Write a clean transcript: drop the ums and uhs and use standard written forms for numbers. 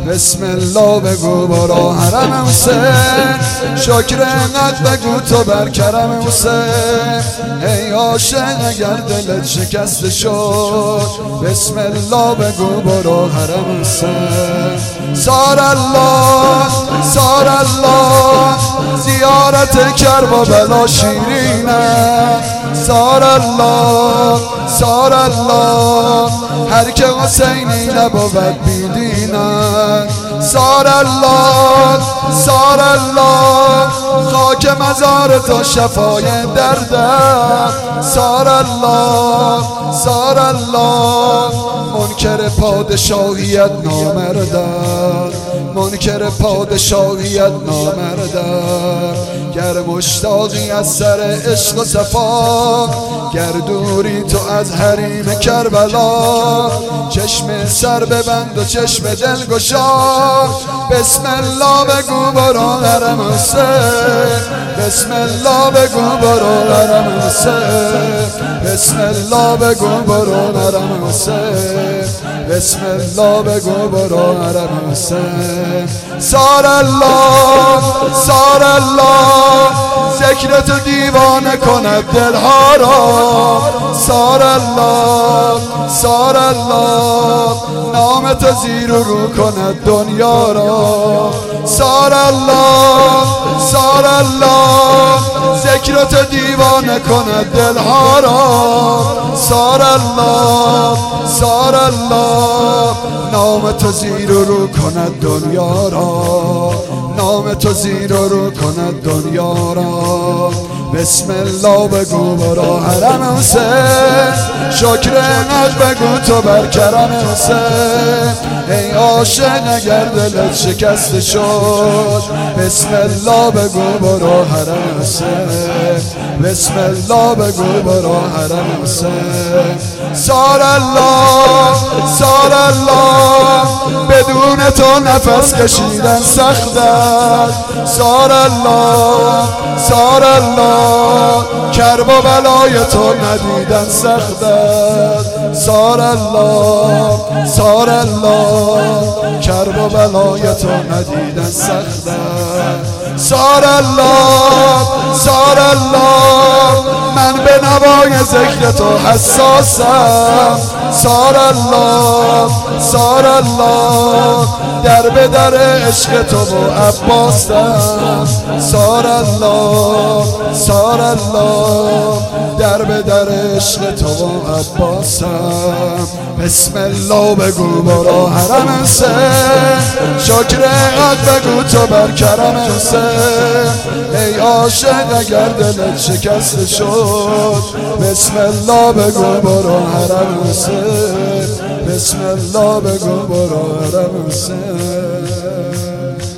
بسم الله بگو برو حرم حسین، شکر انقدر بگو تو بر کرم حسین. ای عاشق اگر دلت شکسته شد، بسم الله بگو برو حرم حسین. سار الله سار الله زیارت کربلا شیرینه. سار الله سار الله هر که حسینی نبود بیدینه. سار الله سار الله خاک مزار تو شفای درده. سار الله سار الله منکر پادشاهیت نامردن، منکر پادشاهیت نامردن. گر مشتاقی از سر عشق و صفا، گر دوری تو از حریم کربلا. چشم سر ببند و چشم دل گشا، بسم الله بگو برو حرم حسین. بسم الله بگو برو حرم حسین. بسم الله بگو برو حرم حسین. بسم الله بگو برو حرم حسین. سار الله سار الله ذکر تو دیوانه کند دلها را. سار الله سار الله نام تو زیر و رو کند دنیا را. سار الله سار الله ذکر تو دیوانه کند دلها را. سار الله سار الله نام تو زیر و رو کند دنیا را. نام تو زیر و رو کند دنیا را. بسم الله بگو برو حرم حسین، شکر انقدر بگو تو بر کرم حسین. ای عاشق اگر دلت شکسته شد، بسم الله بگو برو حرم حسین. بسم الله بگو برو حرم حسین. سار الله سار الله بدون تو نفس کشیدن سخت است. سار الله سار الله کرب و بلای تو ندیدن سخت است. سار الله سار الله کرب و بلای تو ندیدن سخت است. سار الله سار الله من به نوای ذکر تو حساسم. سار الله سار الله در به در عشق تو و عباسم. سار الله سار الله در به در عشق تو و عباسم. بسم الله بگو برو حرم حسین، شکر انقدر بگو تو بر کرم حسین. ای عاشق اگر دلت شکسته شد، بسم الله بگو برو حرم حسین. بسم الله بگو برو حرم حسین.